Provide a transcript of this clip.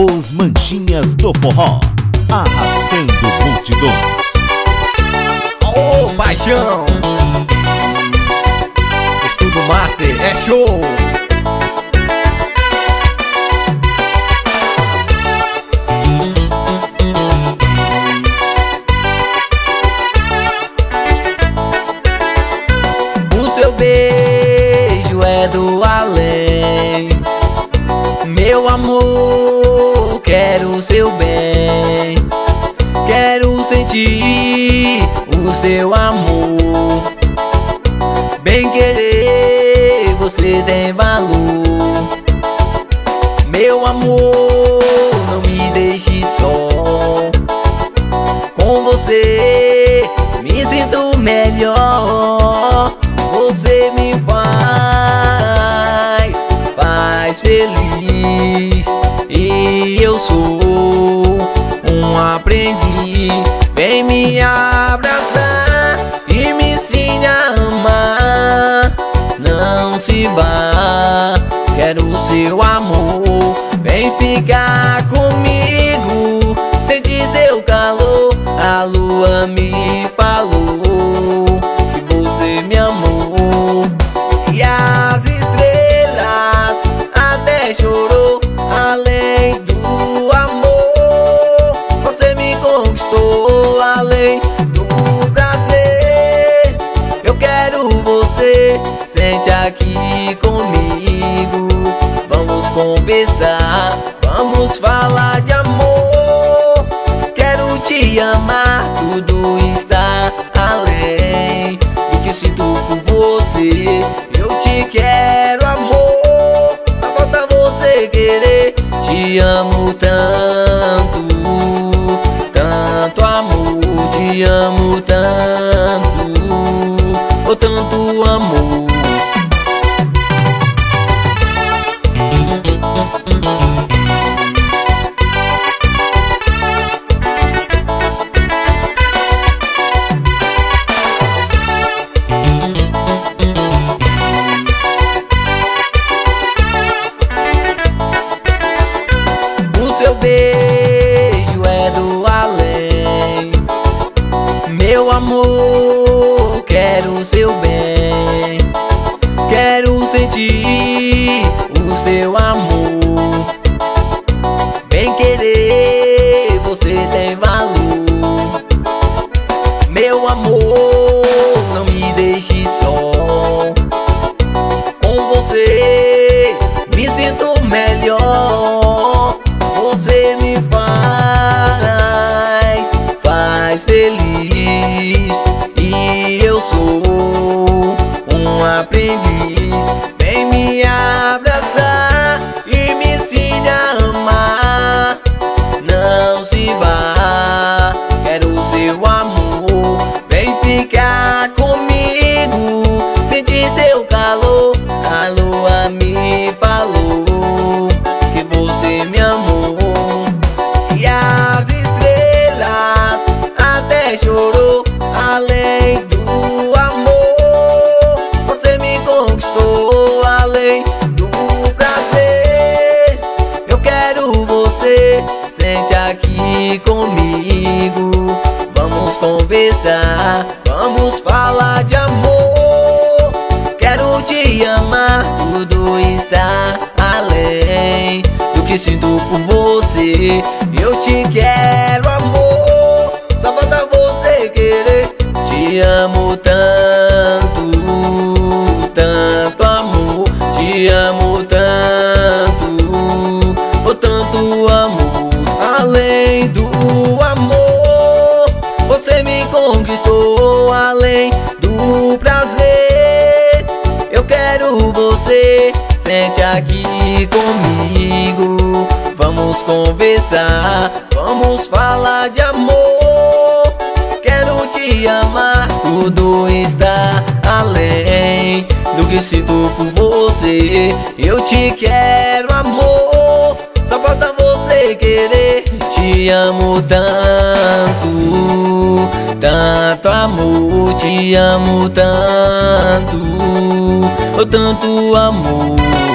Os Manchinhas do Forró, arrastando multidões. Ô, paixão! Estudo Master é show! O seu beijo é do além, meu amor, quero o seu bem. Quero sentir o seu amor. Bem querer, você tem valor. Meu amor, não me deixe só. Com você me sinto melhor. Você me faz feliz. E eu sou um aprendiz. Vem me abraçar e me ensine a amar. Não se vá, quero o seu amor. Vem ficar comigo, sentir seu calor. A lua me falou que você me amou. E as estrelas até chorou. Além do amor, você me conquistou. Além do prazer, eu quero você. Sente aqui comigo, vamos conversar, vamos falar de amor. Quero te amar, tudo está além do que sinto por você. Eu te quero, amor, só falta você querer. Te amo tanto, tanto amor. Te amo tanto, oh, tanto amor. Beijo é do além, meu amor, quero o seu bem. Quero sentir o seu amor. Bem querer, você tem valor. Meu amor, não me deixe só. Com você me sinto melhor. Você me faz feliz. E eu sou um aprendiz. Vem me abraçar e me ensine a amar. Não se vá, quero o seu amor. Vem ficar comigo, sentir seu calor. A lua me falou que você me amou. E as estrelas até chorou. Além do amor, você me conquistou. Além do prazer, eu quero você. Sente aqui comigo, vamos conversar, vamos falar de amor. Quero te amar, tudo está além do que sinto por você. Eu te quero, amor, só falta você querer. Te amo tanto, tanto amor. Te amo tanto, oh, tanto amor. Além do amor, você me conquistou. Além do prazer, eu quero você. Sente aqui comigo, vamos conversar, vamos falar de amor. Quero te amar, tudo está além do que sinto por você. Eu te quero, amor, só falta você querer. Te amo tanto, tanto amor. Te amo tanto, oh, tanto amor.